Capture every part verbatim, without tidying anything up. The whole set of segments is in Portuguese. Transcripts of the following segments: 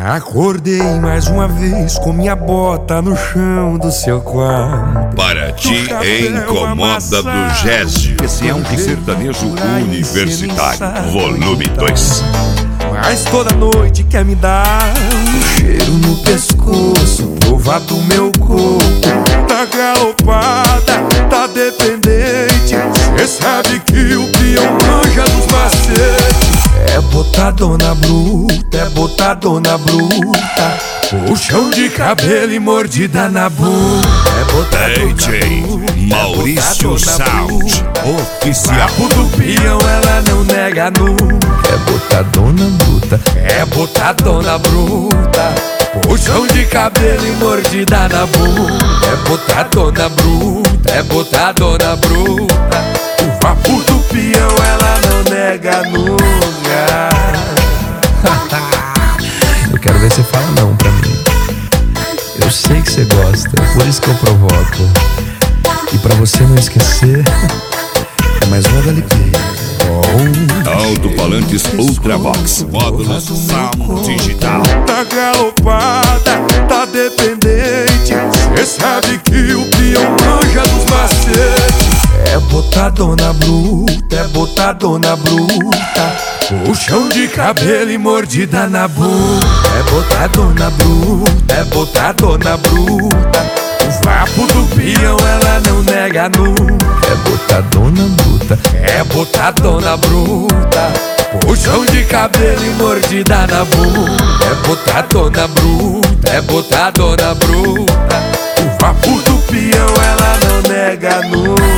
Acordei mais uma vez com minha bota no chão do seu quarto. Para ti, Incomoda do Gésio. Esse é um sertanejo universitário, volume dois. Mas toda noite quer me dar um cheiro no pescoço, provar do meu corpo. Tá galopada, tá dependente. Cê sabe que o peão manja dos macetes. É botadona bruta, é botadona bruta, puxão de cabelo e mordida na bunda. É botadona D J bruta, Maurício é Sound oficial. Papo do peão ela não nega nunca. É botadona bruta, é botadona bruta, puxão de cabelo e mordida na bunda. É botadona bruta, é botadona bruta, o papo do peão ela não nega nunca. Eu quero ver você falar não pra mim. Eu sei que você gosta, por isso que eu provoco. E pra você não esquecer, é mais uma da L P. Alto-falantes Ultravox, módulos Sound Digital. Tá galopada, tá dependente. Cê sabe que o peão manja dos macetes. É botadona bruta, é botadona bruta, puxão de cabelo e mordida na bunda. É botadona bruta, é botadona bruta, o vapo do peão ela não nega nunca. É botadona bruta, é botadona bruta, puxão de cabelo e mordida na bunda. É botadona bruta, é botadona bruta, o vapo do peão ela não nega nunca.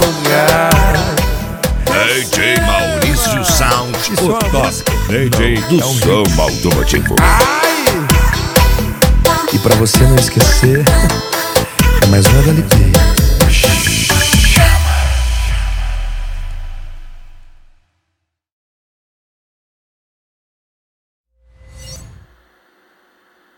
D J Maurício Sound, o top D J do som automotivo. E pra você não esquecer, é mais uma da L P.